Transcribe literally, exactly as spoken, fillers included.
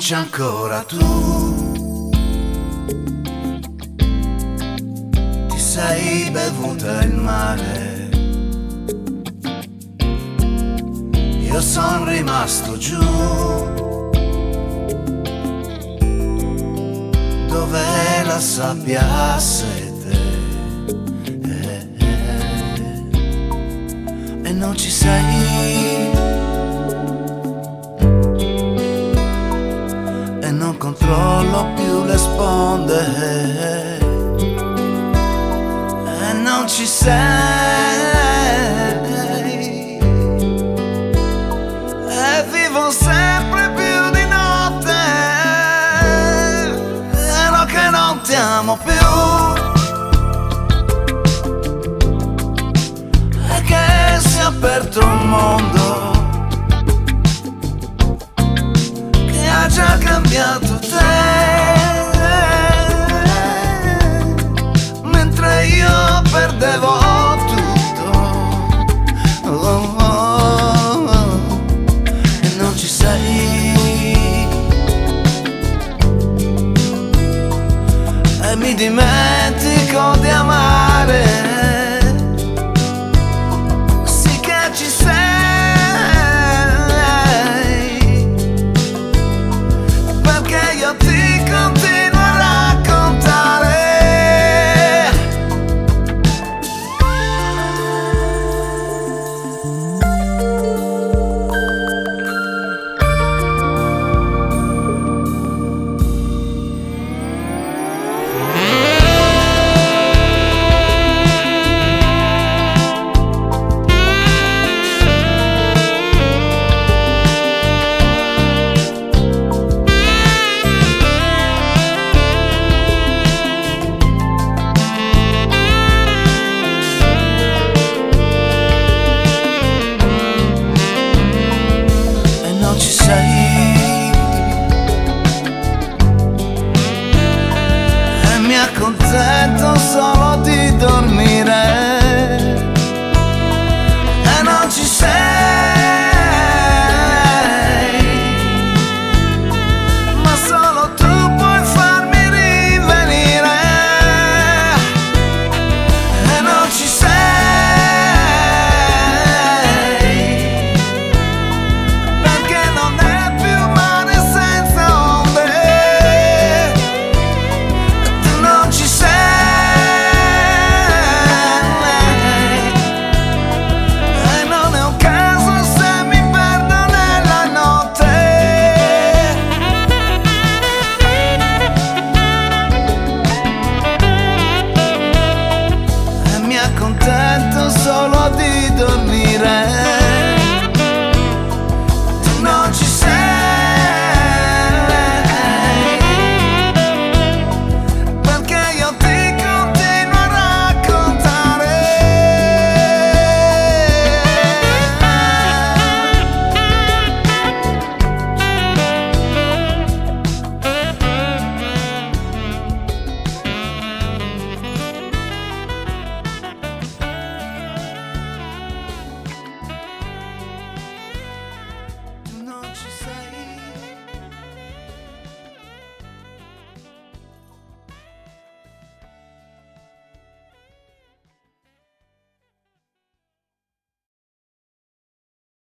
comincia ancora tu. Ti sei bevuta il mare, io son rimasto giù. Dov'è la sabbia a sete? Eh, eh, e non ci sei. E non controllo più le sponde. E non ci sei. E vivo sempre più di notte. E no che non ti amo più. E che si è aperto un mondo che ha già cambiato te. Mentre io perdevo tutto. Oh, oh, oh. E non ci sei. E mi dimentico di amare. Sì che ci sei, perché io ti continuo a raccontare. Non ci sei. E mi accontento solo di dormire.